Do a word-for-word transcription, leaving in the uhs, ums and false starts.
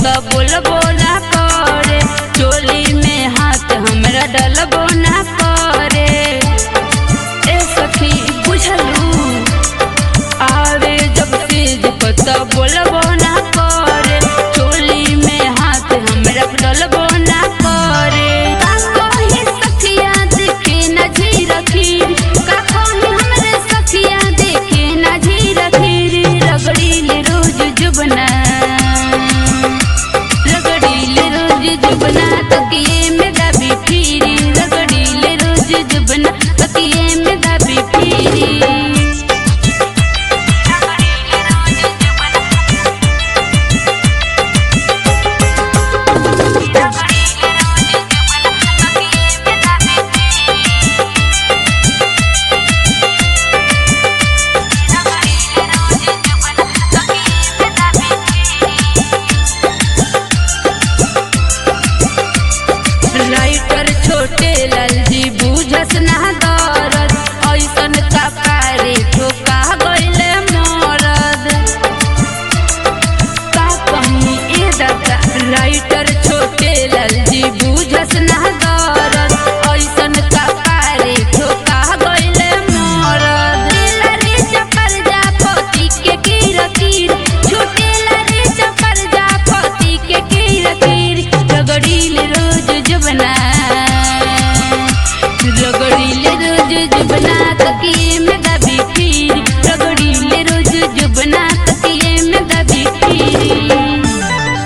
तो बोलबो ना करे, चोली में हाथ हमरा डलबो ना करे। ए सखी बुझलू, आवे जब तेज तो बोलबो ना करे, चोली में हाथ हमरा डलबो ना करे। का कही सखिया देखे ना झीर खीर, का कही हमरे सखिया देखे ना झीर खीर। रगड़ीले रोज जुबना, रगड़ीले रोज जुबना, तकिए में दाबी फिरी। रगड़ीले रोज जुबना, तकिए में दाबी फिरी। राइटर छोटे लाल जी बुझस ना दरद, ऐसन का पारे ठोका गइले मरद। का कही ए दादा, राइटर छोटे लाल जी बुझस ना दरद, ऐसन का पारे ठोका गइले मरद। लेला रे चपर जा पति के कीर कीर, छुटेला रे चपर जा पति के कीर कीर। रगड़ीले रोज जुबना, रगड़ीले रोज जुबना, तकिए में